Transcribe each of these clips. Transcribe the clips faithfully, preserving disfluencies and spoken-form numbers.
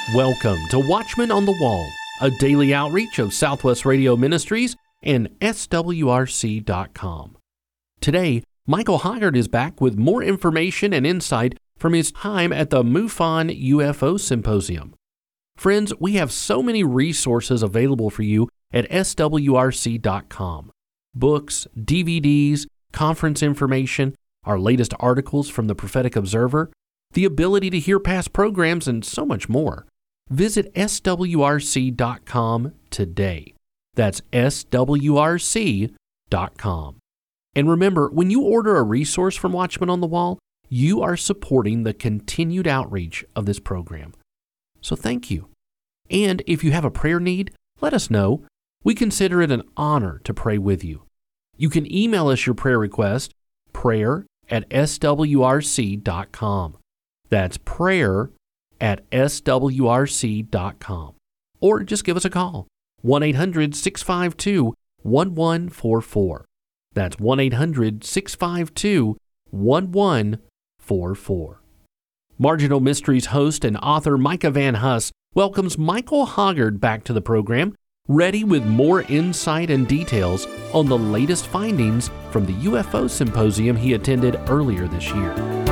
Welcome to Watchmen on the Wall, a daily outreach of Southwest Radio Ministries and S W R C dot com. Today, Michael Hoggard is back with more information and insight from his time at the MUFON U F O Symposium. Friends, we have so many resources available for you at S W R C dot com. Books, D V Ds, conference information, our latest articles from the Prophetic Observer, the ability to hear past programs, and so much more. Visit S W R C dot com today. That's S W R C dot com. And remember, when you order a resource from Watchmen on the Wall, you are supporting the continued outreach of this program. So thank you. And if you have a prayer need, let us know. We consider it an honor to pray with you. You can email us your prayer request, prayer at S W R C dot com. That's prayer at S W R C dot com. Or just give us a call, one eight hundred six five two one one four four. That's one eight hundred six five two one one four four. Marginal Mysteries host and author Micah Van Huss welcomes Michael Hoggard back to the program, ready with more insight and details on the latest findings from the U F O Symposium he attended earlier this year.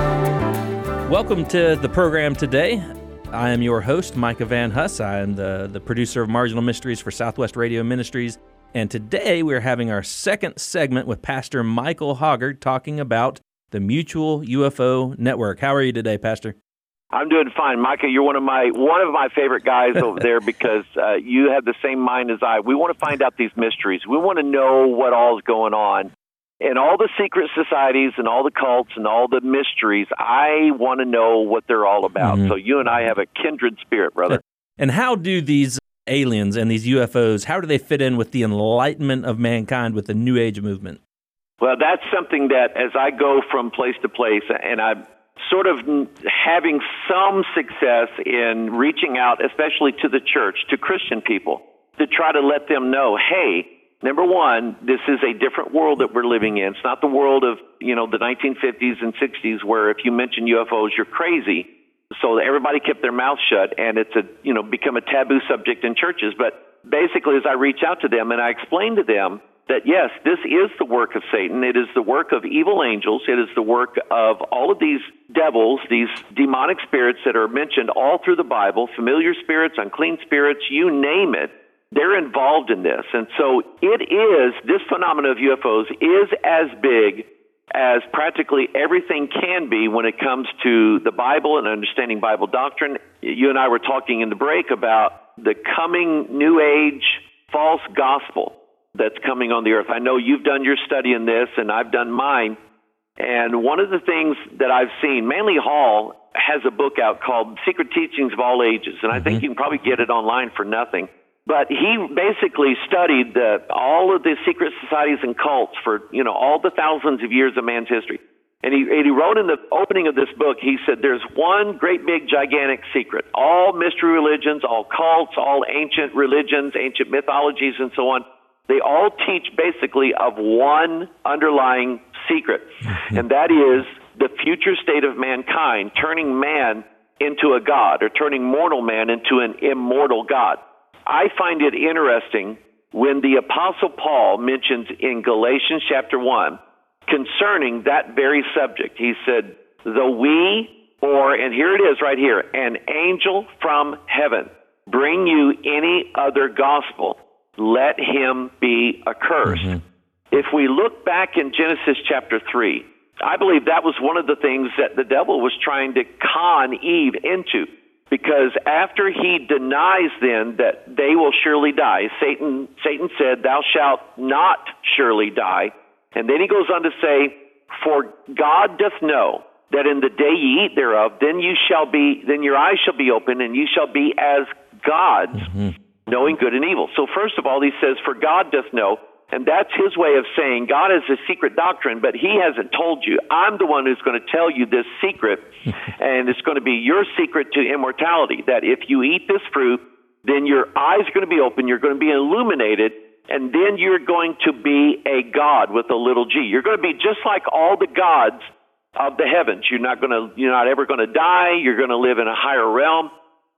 Welcome to the program today. I am your host, Micah Van Huss. I am the, the producer of Marginal Mysteries for Southwest Radio Ministries. And today we're having our second segment with Pastor Michael Hoggard talking about the Mutual U F O Network. How are you today, Pastor? I'm doing fine, Micah. You're one of my one of my favorite guys over there because uh, you have the same mind as I. We want to find out these mysteries. We want to know what all is going on. And all the secret societies and all the cults and all the mysteries, I want to know what they're all about. Mm-hmm. So you and I have a kindred spirit, brother. And how do these aliens and these U F Os, how do they fit in with the enlightenment of mankind with the New Age movement? Well, that's something that as I go from place to place, and I'm sort of having some success in reaching out, especially to the church, to Christian people, to try to let them know, hey, number one, this is a different world that we're living in. It's not the world of, you know, the nineteen fifties and sixties where if you mention U F Os, you're crazy. So everybody kept their mouth shut, and it's a, you know, become a taboo subject in churches. But basically, as I reach out to them and I explain to them that, yes, this is the work of Satan. It is the work of evil angels. It is the work of all of these devils, these demonic spirits that are mentioned all through the Bible, familiar spirits, unclean spirits, you name it. They're involved in this. And so it is, this phenomenon of U F Os is as big as practically everything can be when it comes to the Bible and understanding Bible doctrine. You and I were talking in the break about the coming New Age false gospel that's coming on the earth. I know you've done your study in this, and I've done mine. And one of the things that I've seen, Manly Hall has a book out called Secret Teachings of All Ages, and I mm-hmm. think you can probably get it online for nothing. But he basically studied the, all of the secret societies and cults for, you know, all the thousands of years of man's history. And he, and he wrote in the opening of this book, he said, there's one great big gigantic secret. All mystery religions, all cults, all ancient religions, ancient mythologies, and so on, they all teach basically of one underlying secret. Mm-hmm. And that is the future state of mankind, turning man into a god, or turning mortal man into an immortal god. I find it interesting when the Apostle Paul mentions in Galatians chapter one concerning that very subject. He said, though we, or, and here it is right here, an angel from heaven bring you any other gospel, let him be accursed. Mm-hmm. If we look back in Genesis chapter three, I believe that was one of the things that the devil was trying to con Eve into. Because after he denies then that they will surely die, Satan Satan said, thou shalt not surely die. And then he goes on to say, for God doth know that in the day ye eat thereof, then you shall be, then your eyes shall be open, and you shall be as gods, mm-hmm. knowing good and evil. So first of all, he says, for God doth know. And that's his way of saying God has a secret doctrine, but he hasn't told you. I'm the one who's going to tell you this secret, and it's going to be your secret to immortality, that if you eat this fruit, then your eyes are going to be open, you're going to be illuminated, and then you're going to be a god with a little g. You're going to be just like all the gods of the heavens. You're not going to, you're not ever going to die. You're going to live in a higher realm.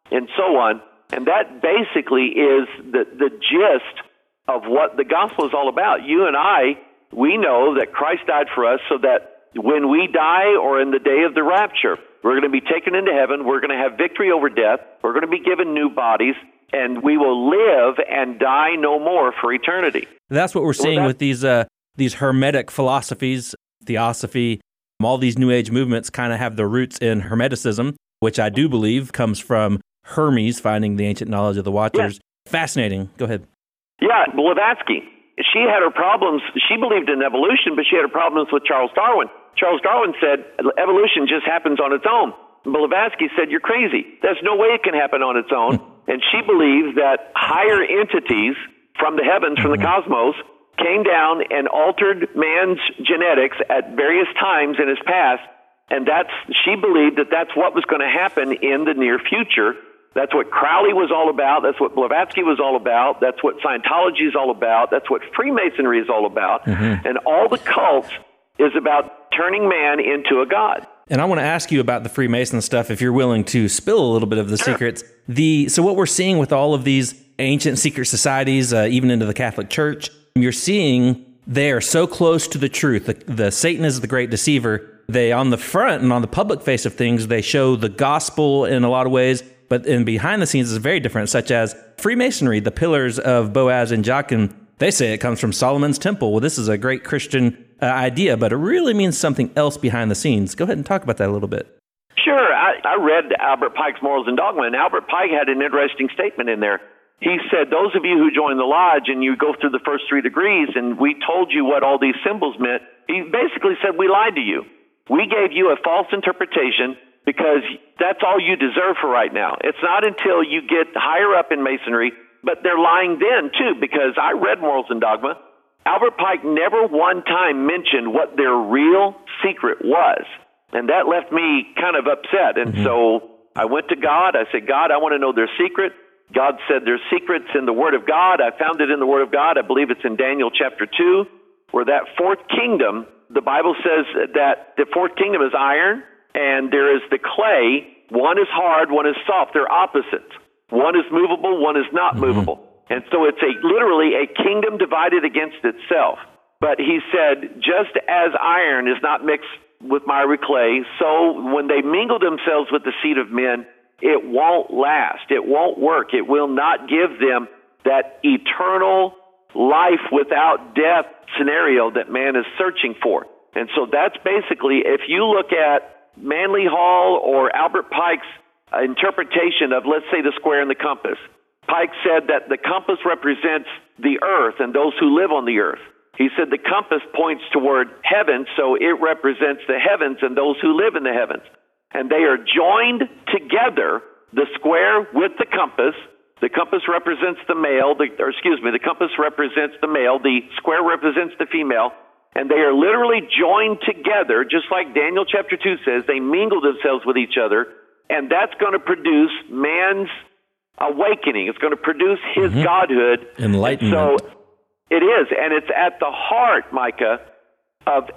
and so on. And that basically is the, the gist of what the gospel is all about. You and I, we know that Christ died for us so that when we die or in the day of the rapture, we're going to be taken into heaven. We're going to have victory over death. We're going to be given new bodies, and we will live and die no more for eternity. That's what we're seeing well, with these uh, these Hermetic philosophies, Theosophy. All these New Age movements kind of have their roots in Hermeticism, which I do believe comes from Hermes finding the ancient knowledge of the Watchers. Yeah. Fascinating. Go ahead. Yeah, Blavatsky. She had her problems. She believed in evolution, but she had her problems with Charles Darwin. Charles Darwin said evolution just happens on its own. Blavatsky said, you're crazy. There's no way it can happen on its own. And she believed that higher entities from the heavens, from the cosmos, came down and altered man's genetics at various times in his past. And that's she believed that that's what was going to happen in the near future. That's what Crowley was all about. That's what Blavatsky was all about. That's what Scientology is all about. That's what Freemasonry is all about. Mm-hmm. And all the cults is about turning man into a god. And I want to ask you about the Freemason stuff, if you're willing to spill a little bit of the sure. secrets. The So what we're seeing with all of these ancient secret societies, uh, even into the Catholic Church, you're seeing they are so close to the truth. The, the Satan is the great deceiver. They, on the front and on the public face of things, they show the gospel in a lot of ways, but in behind the scenes is very different, such as Freemasonry, the pillars of Boaz and Jachin. They say it comes from Solomon's temple. Well, this is a great Christian uh, idea, but it really means something else behind the scenes. Go ahead and talk about that a little bit. Sure. I, I read Albert Pike's Morals and Dogma, and Albert Pike had an interesting statement in there. He said, those of you who join the lodge and you go through the first three degrees and we told you what all these symbols meant, he basically said, we lied to you. We gave you a false interpretation because that's all you deserve for right now. It's not until you get higher up in Masonry, but they're lying then too, because I read Morals and Dogma. Albert Pike never one time mentioned what their real secret was. And that left me kind of upset. And mm-hmm. so I went to God. I said, God, I want to know their secret. God said there's secrets in the Word of God. I found it in the Word of God. I believe it's in Daniel chapter two, where that fourth kingdom, the Bible says that the fourth kingdom is iron, and there is the clay. One is hard, one is soft. They're opposites. One is movable, one is not movable. Mm-hmm. And so it's a literally a kingdom divided against itself. But he said, just as iron is not mixed with miry clay, so when they mingle themselves with the seed of men, it won't last. It won't work. It will not give them that eternal life without death scenario that man is searching for. And so that's basically, if you look at Manly Hall or Albert Pike's interpretation of, let's say, the square and the compass, Pike said that the compass represents the earth and those who live on the earth. He said the compass points toward heaven, so it represents the heavens and those who live in the heavens. And they are joined together, the square with the compass. The compass represents the male, the, or excuse me, the compass represents the male, the square represents the female, and they are literally joined together, just like Daniel chapter two says. They mingle themselves with each other, and that's going to produce man's awakening. It's going to produce his mm-hmm. godhood. Enlightenment. And so it is, and it's at the heart, Micah, of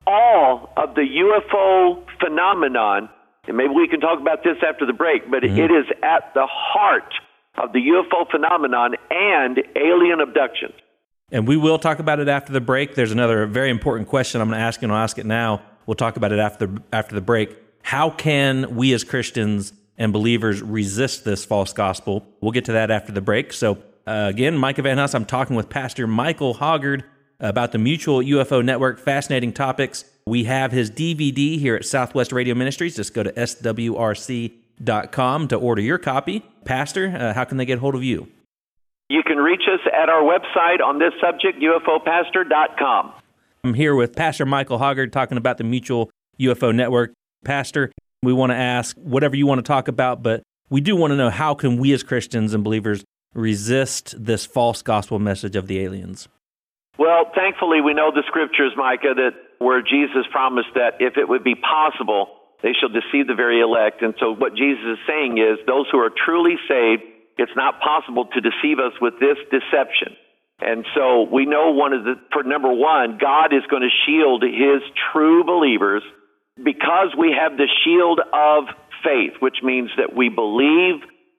all of the U F O phenomenon. And maybe we can talk about this after the break, but mm-hmm. it is at the heart of the U F O phenomenon and alien abductions. And we will talk about it after the break. There's another very important question I'm going to ask you, and I'll ask it now. We'll talk about it after, after the break. How can we as Christians and believers resist this false gospel? We'll get to that after the break. So uh, again, Micah Van Huss, I'm talking with Pastor Michael Hoggard about the Mutual U F O Network. Fascinating topics. We have his D V D here at Southwest Radio Ministries. Just go to S W R C dot com to order your copy. Pastor, uh, how can they get hold of you? You can reach us at our website on this subject, U F O pastor dot com. I'm here with Pastor Michael Hoggard talking about the Mutual U F O Network. Pastor, we want to ask whatever you want to talk about, but we do want to know, how can we as Christians and believers resist this false gospel message of the aliens? Well, thankfully, we know the scriptures, Micah, that where Jesus promised that if it would be possible, they shall deceive the very elect. And so what Jesus is saying is, those who are truly saved, it's not possible to deceive us with this deception. And so we know one of the, for number one, God is going to shield his true believers because we have the shield of faith, which means that we believe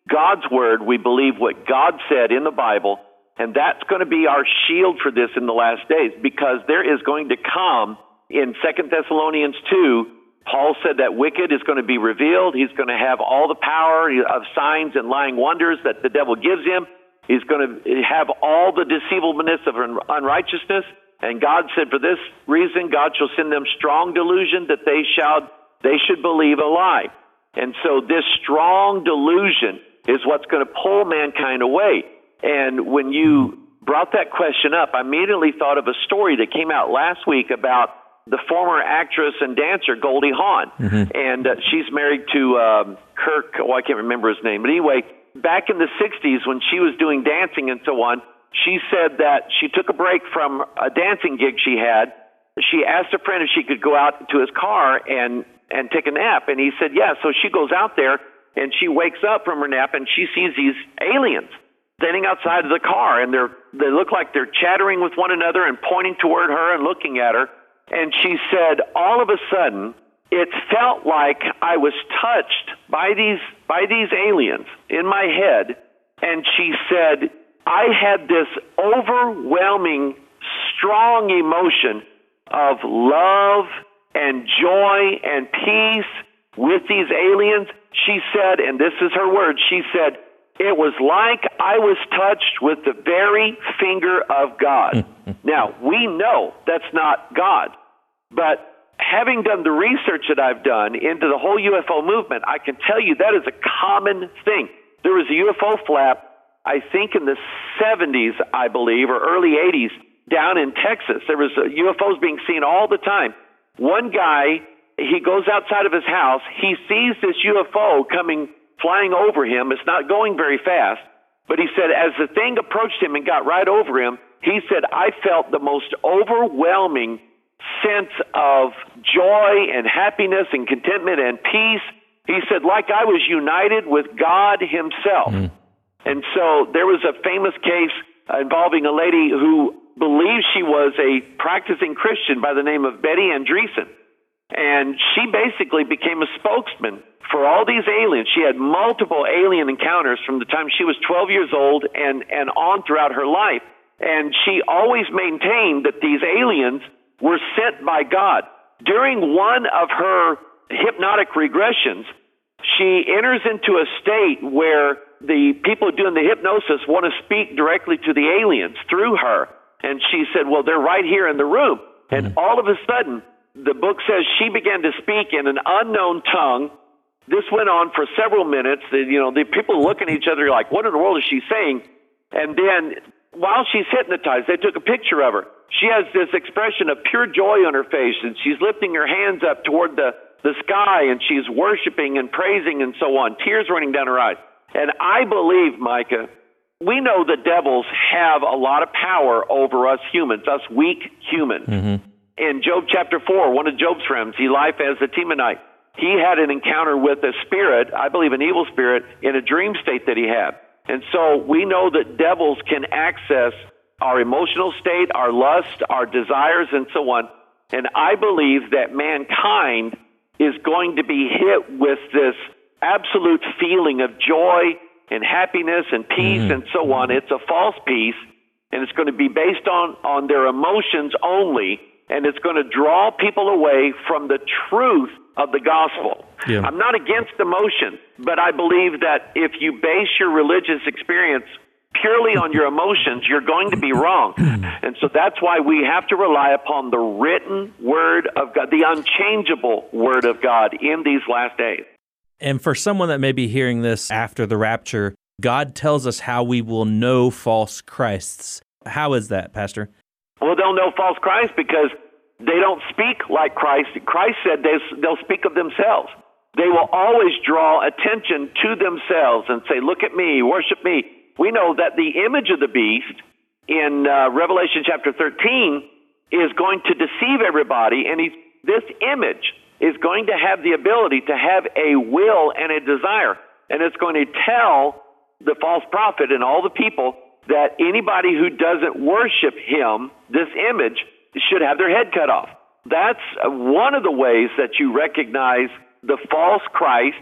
God's Word. We believe what God said in the Bible, and that's going to be our shield for this in the last days, because there is going to come, in Second Thessalonians two, Paul said that wicked is going to be revealed. He's going to have all the power of signs and lying wonders that the devil gives him. He's going to have all the deceivableness of unrighteousness. And God said, for this reason, God shall send them strong delusion that they shall, they should believe a lie. And so this strong delusion is what's going to pull mankind away. And when you brought that question up, I immediately thought of a story that came out last week about the former actress and dancer Goldie Hawn. Mm-hmm. And uh, she's married to um, Kirk, oh, I can't remember his name. But anyway, back in the sixties when she was doing dancing and so on, she said that she took a break from a dancing gig she had. She asked a friend if she could go out to his car and, and take a nap. And he said, yeah. So she goes out there and she wakes up from her nap and she sees these aliens standing outside of the car. And they're, they look like they're chattering with one another and pointing toward her and looking at her. And she said, all of a sudden, it felt like I was touched by these by these aliens in my head. And she said, I had this overwhelming, strong emotion of love and joy and peace with these aliens. She said, and this is her word, she said, it was like I was touched with the very finger of God. Now, we know that's not God, but having done the research that I've done into the whole U F O movement, I can tell you that is a common thing. There was a U F O flap, I think in the seventies, I believe, or early eighties, down in Texas. There was uh, U F Os being seen all the time. One guy, he goes outside of his house, he sees this U F O coming, flying over him. It's not going very fast, but he said as the thing approached him and got right over him, he said, I felt the most overwhelming sense of joy and happiness and contentment and peace. He said, like I was united with God himself. Mm. And so there was a famous case involving a lady who believed she was a practicing Christian by the name of Betty Andreessen. And she basically became a spokesman for all these aliens. She had multiple alien encounters from the time she was twelve years old and, and on throughout her life. And she always maintained that these aliens were sent by God. During one of her hypnotic regressions, she enters into a state where the people doing the hypnosis want to speak directly to the aliens through her. And she said, well, they're right here in the room. And mm-hmm. all of a sudden, the book says she began to speak in an unknown tongue. This went on for several minutes. The, you know, the people looking at each other like, what in the world is she saying? And then while she's hypnotized, they took a picture of her. She has this expression of pure joy on her face, and she's lifting her hands up toward the, the sky, and she's worshiping and praising and so on, tears running down her eyes. And I believe, Micah, we know the devils have a lot of power over us humans, us weak humans. Mm-hmm. In Job chapter four, one of Job's friends, Eliphaz the Temanite, he had an encounter with a spirit, I believe an evil spirit, in a dream state that he had. And so we know that devils can access our emotional state, our lust, our desires, and so on. And I believe that mankind is going to be hit with this absolute feeling of joy and happiness and peace mm-hmm. and so on. It's a false peace, and it's going to be based on, on their emotions only, and it's going to draw people away from the truth of the gospel. Yeah. I'm not against emotion, but I believe that if you base your religious experience purely on your emotions, you're going to be wrong. And so that's why we have to rely upon the written word of God, the unchangeable word of God in these last days. And for someone that may be hearing this after the rapture, God tells us how we will know false Christs. How is that, Pastor? Well, they'll know false Christ because they don't speak like Christ. Christ said they, they'll speak of themselves. They will always draw attention to themselves and say, look at me, worship me. We know that the image of the beast in uh, Revelation chapter thirteen is going to deceive everybody, and he's, this image is going to have the ability to have a will and a desire, and it's going to tell the false prophet and all the people that anybody who doesn't worship him, this image, should have their head cut off. That's one of the ways that you recognize the false Christ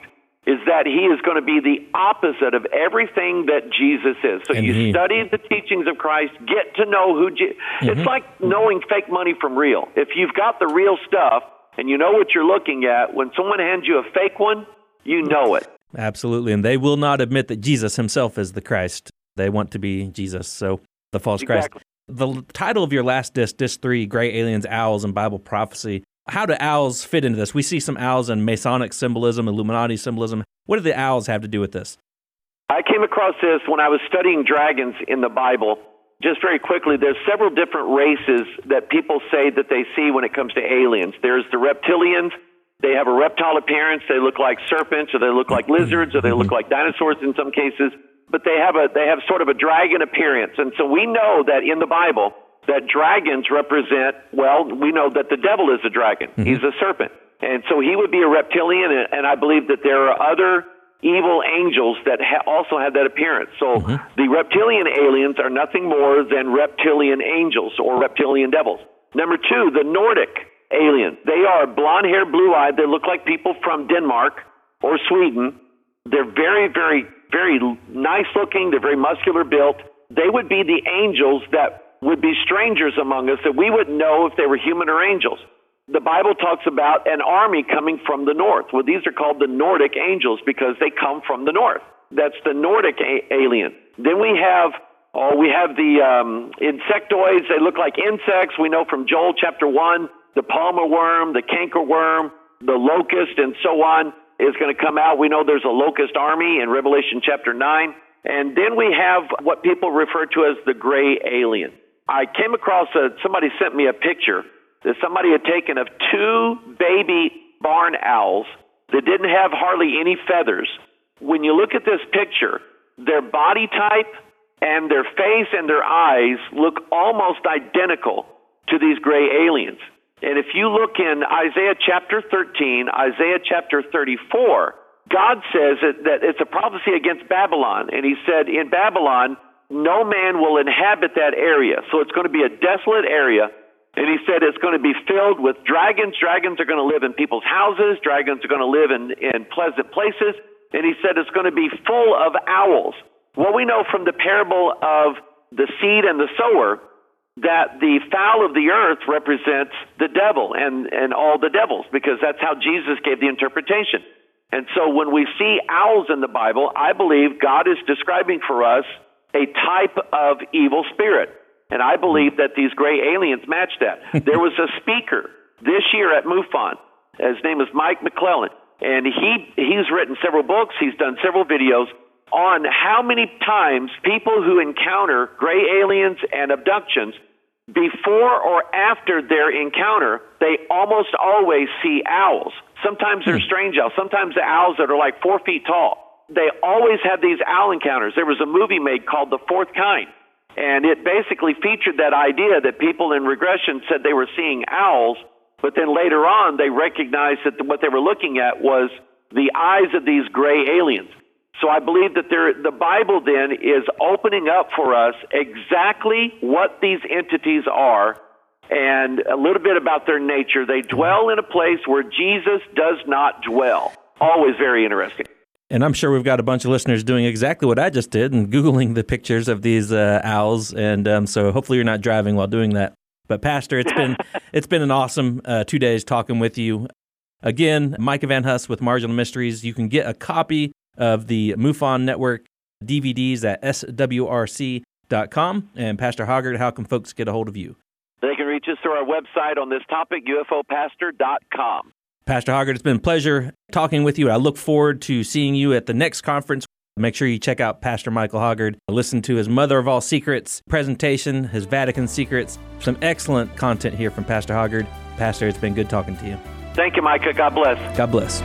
is that he is going to be the opposite of everything that Jesus is. So And you he- study the teachings of Christ, get to know who Je- Mm-hmm. It's like knowing fake money from real. If you've got the real stuff and you know what you're looking at, when someone hands you a fake one, you know it. Absolutely. And they will not admit that Jesus himself is the Christ. They want to be Jesus, so the false Exactly. Christ. The l- title of your last disc, Disc three, Gray Aliens, Owls, and Bible Prophecy. How do owls fit into this? We see some owls in Masonic symbolism, Illuminati symbolism. What do the owls have to do with this? I came across this when I was studying dragons in the Bible. Just very quickly, there's several different races that people say that they see when it comes to aliens. There's the reptilians. They have a reptile appearance. They look like serpents, or they look like lizards, or they look like dinosaurs in some cases. But they have a they have sort of a dragon appearance. And so we know that in the Bible that dragons represent, well, we know that the devil is a dragon. Mm-hmm. He's a serpent. And so he would be a reptilian, and, and I believe that there are other evil angels that ha- also have that appearance. So mm-hmm. the reptilian aliens are nothing more than reptilian angels or reptilian devils. Number two, the Nordic alien. They are blonde-haired, blue-eyed. They look like people from Denmark or Sweden. They're very, very, very nice-looking. They're very muscular built. They would be the angels that would be strangers among us that we wouldn't know if they were human or angels. The Bible talks about an army coming from the north. Well, these are called the Nordic angels because they come from the north. That's the Nordic a- alien. Then we have, oh, we have the um, insectoids. They look like insects. We know from Joel chapter one, the palmer worm, the canker worm, the locust, and so on is going to come out. We know there's a locust army in Revelation chapter nine. And then we have what people refer to as the gray alien. I came across, a, somebody sent me a picture that somebody had taken of two baby barn owls that didn't have hardly any feathers. When you look at this picture, their body type and their face and their eyes look almost identical to these gray aliens. And if you look in Isaiah chapter thirteen, Isaiah chapter thirty-four, God says that, that it's a prophecy against Babylon. And he said, in Babylon, no man will inhabit that area. So it's going to be a desolate area. And he said it's going to be filled with dragons. Dragons are going to live in people's houses. Dragons are going to live in, in pleasant places. And he said it's going to be full of owls. Well, we know from the parable of the seed and the sower that the fowl of the earth represents the devil and, and all the devils, because that's how Jesus gave the interpretation. And so when we see owls in the Bible, I believe God is describing for us a type of evil spirit. And I believe that these gray aliens match that. There was a speaker this year at MUFON. His name is Mike McClellan. And he he's written several books. He's done several videos on how many times people who encounter gray aliens and abductions, before or after their encounter, they almost always see owls. Sometimes they're strange owls. Sometimes the owls that are like four feet tall. They always have these owl encounters. There was a movie made called The Fourth Kind. And it basically featured that idea that people in regression said they were seeing owls, but then later on they recognized that what they were looking at was the eyes of these gray aliens. So I believe that there, the Bible then is opening up for us exactly what these entities are and a little bit about their nature. They dwell in a place where Jesus does not dwell. Always very interesting. And I'm sure we've got a bunch of listeners doing exactly what I just did and Googling the pictures of these uh, owls. And um, so hopefully you're not driving while doing that. But Pastor, it's been it's been an awesome uh, two days talking with you. Again, Micah Van Huss with Marginal Mysteries. You can get a copy of the MUFON Network D V Ds at S W R C dot com. And Pastor Hoggard, how can folks get a hold of you? They can reach us through our website on this topic, U F O pastor dot com. Pastor Hoggard, it's been a pleasure talking with you. I look forward to seeing you at the next conference. Make sure you check out Pastor Michael Hoggard. Listen to his Mother of All Secrets presentation, his Vatican Secrets. Some excellent content here from Pastor Hoggard. Pastor, it's been good talking to you. Thank you, Micah. God bless. God bless.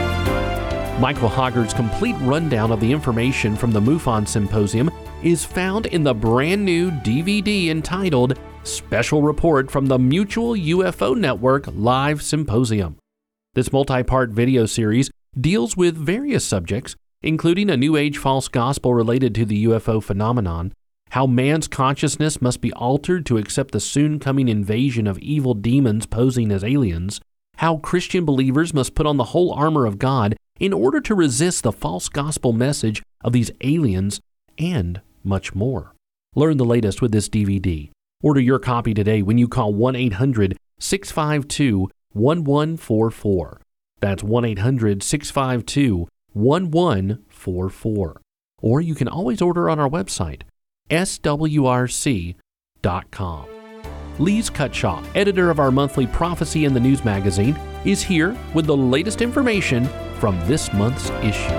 Michael Hoggard's complete rundown of the information from the MUFON Symposium is found in the brand new D V D entitled Special Report from the Mutual U F O Network Live Symposium. This multi-part video series deals with various subjects, including a New Age false gospel related to the U F O phenomenon, how man's consciousness must be altered to accept the soon-coming invasion of evil demons posing as aliens, how Christian believers must put on the whole armor of God in order to resist the false gospel message of these aliens, and much more. Learn the latest with this D V D. Order your copy today when you call one eight hundred six five two one one four four. That's one eight hundred six five two one one four four. Or you can always order on our website, S W R C dot com. Lise Cutshaw, editor of our monthly Prophecy in the News magazine, is here with the latest information from this month's issue.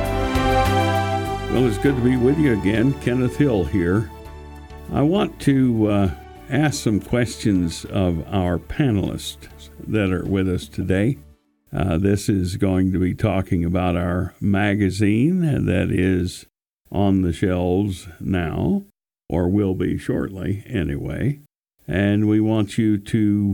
Well, it's good to be with you again. Kenneth Hill here. I want to uh, ask some questions of our panelists that are with us today. Uh, this is going to be talking about our magazine that is on the shelves now, or will be shortly anyway. And we want you to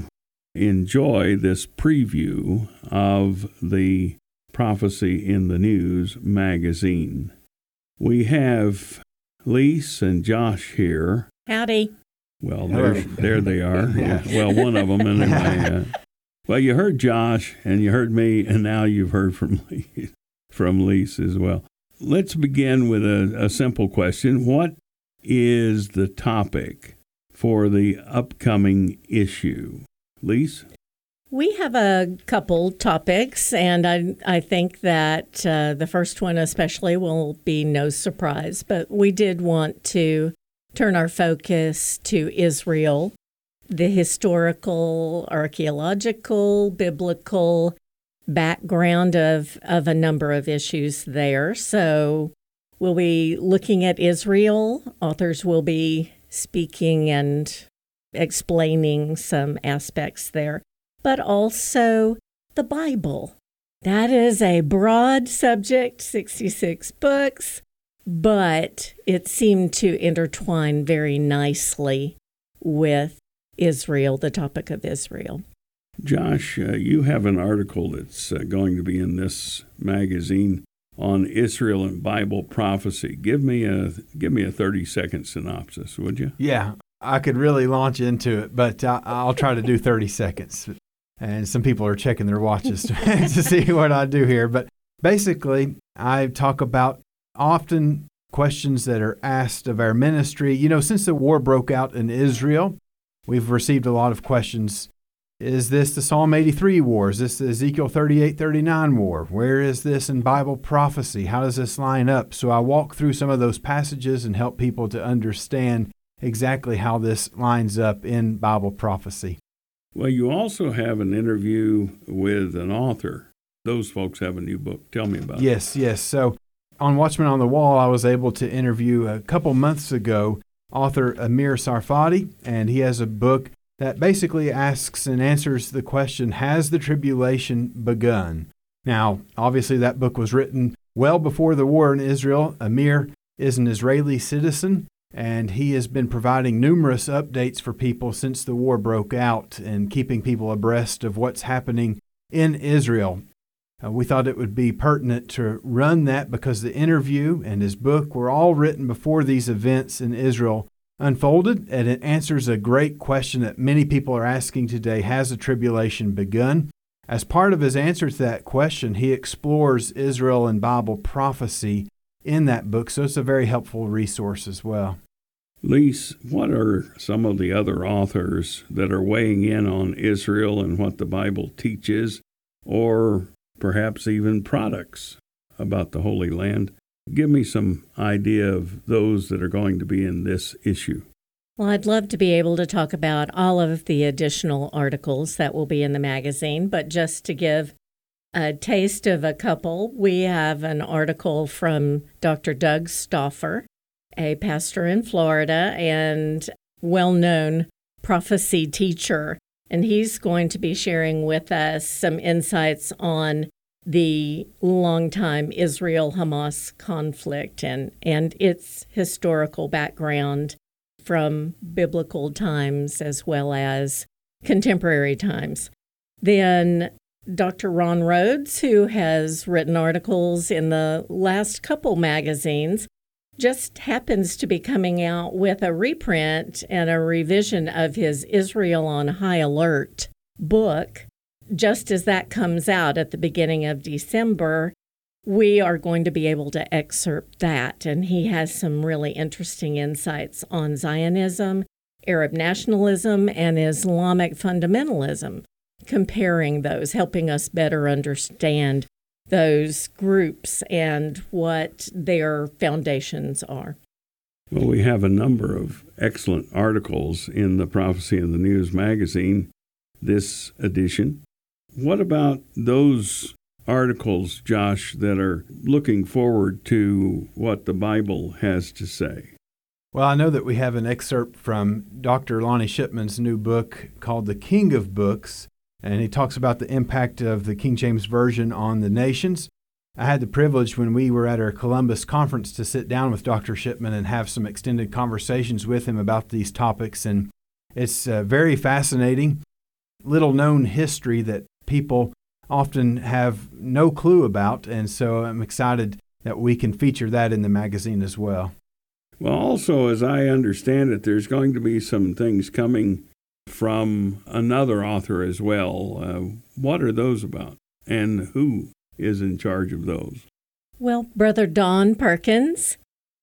enjoy this preview of the Prophecy in the News magazine. We have Lise and Josh here. Howdy. Well, there, there they are. Yeah. Well, one of them anyway. Uh, well, you heard Josh, and you heard me, and now you've heard from Lise, from Lise as well. Let's begin with a, a simple question. What is the topic for the upcoming issue? Lise? We have a couple topics, and I, I think that uh, the first one especially will be no surprise, but we did want to turn our focus to Israel, the historical, archaeological, biblical background of, of a number of issues there. So we'll be looking at Israel. Authors will be speaking and explaining some aspects there, but also the Bible. That is a broad subject, sixty-six books, but it seemed to intertwine very nicely with Israel, the topic of Israel. Josh, uh, you have an article that's uh, going to be in this magazine on Israel and Bible prophecy. Give me a give me a thirty-second synopsis, would you? Yeah, I could really launch into it, but I, I'll try to do thirty seconds. And some people are checking their watches to, to see what I do here. But basically, I talk about often questions that are asked of our ministry. You know, since the war broke out in Israel, we've received a lot of questions. Is this the Psalm eighty-three war? Is this the Ezekiel thirty-eight thirty-nine war? Where is this in Bible prophecy? How does this line up? So I walk through some of those passages and help people to understand exactly how this lines up in Bible prophecy. Well, you also have an interview with an author. Those folks have a new book. Tell me about it. Yes, yes. So on Watchman on the Wall, I was able to interview a couple months ago author Amir Tsarfati, and he has a book that basically asks and answers the question, has the tribulation begun? Now, obviously that book was written well before the war in Israel. Amir is an Israeli citizen, and he has been providing numerous updates for people since the war broke out and keeping people abreast of what's happening in Israel. Uh, we thought it would be pertinent to run that because the interview and his book were all written before these events in Israel unfolded, and it answers a great question that many people are asking today, has the tribulation begun? As part of his answer to that question, he explores Israel and Bible prophecy in that book, so it's a very helpful resource as well. Lise, what are some of the other authors that are weighing in on Israel and what the Bible teaches, or perhaps even products about the Holy Land? Give me some idea of those that are going to be in this issue. Well, I'd love to be able to talk about all of the additional articles that will be in the magazine, but just to give a taste of a couple, we have an article from Doctor Doug Stauffer, a pastor in Florida and well-known prophecy teacher, and he's going to be sharing with us some insights on the longtime Israel-Hamas conflict and, and its historical background from biblical times as well as contemporary times. Then Doctor Ron Rhodes, who has written articles in the last couple magazines, just happens to be coming out with a reprint and a revision of his Israel on High Alert book. Just as that comes out at the beginning of December, we are going to be able to excerpt that. And he has some really interesting insights on Zionism, Arab nationalism, and Islamic fundamentalism, comparing those, helping us better understand those groups and what their foundations are. Well, we have a number of excellent articles in the Prophecy in the News magazine this edition. What about those articles, Josh, that are looking forward to what the Bible has to say? Well, I know that we have an excerpt from Doctor Lonnie Shipman's new book called The King of Books, and he talks about the impact of the King James Version on the nations. I had the privilege when we were at our Columbus conference to sit down with Doctor Shipman and have some extended conversations with him about these topics, and it's uh, very fascinating, little-known history that people often have no clue about, and so I'm excited that we can feature that in the magazine as well. Well, also, as I understand it, there's going to be some things coming from another author as well. Uh, what are those about, and who is in charge of those? Well, Brother Don Perkins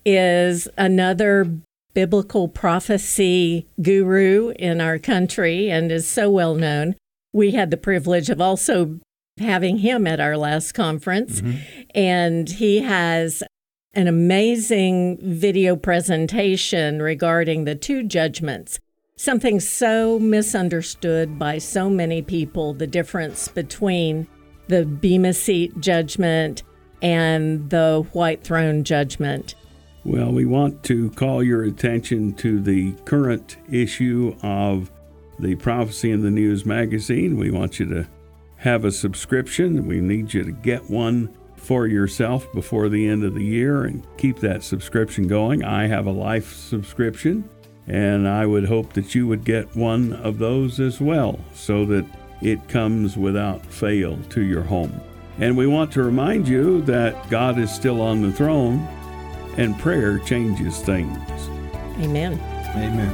is another biblical prophecy guru in our country and is so well known. We had the privilege of also having him at our last conference, mm-hmm. and he has an amazing video presentation regarding the two judgments, something so misunderstood by so many people, the difference between the Bema Seat judgment and the White Throne judgment. Well, we want to call your attention to the current issue of the Prophecy in the News magazine. We want you to have a subscription. We need you to get one for yourself before the end of the year and keep that subscription going. I have a life subscription, and I would hope that you would get one of those as well, so that it comes without fail to your home. And we want to remind you that God is still on the throne, and prayer changes things. Amen. Amen.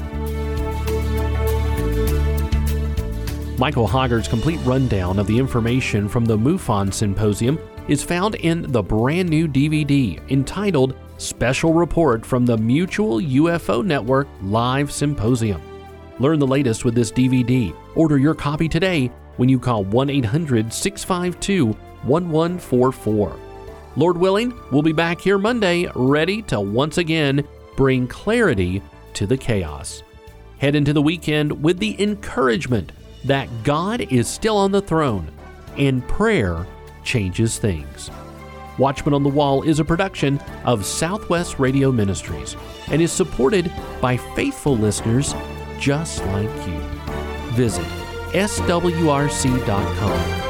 Michael Hoggard's complete rundown of the information from the MUFON Symposium is found in the brand new D V D entitled Special Report from the Mutual U F O Network Live Symposium. Learn the latest with this D V D. Order your copy today when you call one eight hundred six five two one one four four. Lord willing, we'll be back here Monday, ready to once again bring clarity to the chaos. Head into the weekend with the encouragement that God is still on the throne and prayer changes things. Watchman on the Wall is a production of Southwest Radio Ministries and is supported by faithful listeners just like you. Visit S W R C dot com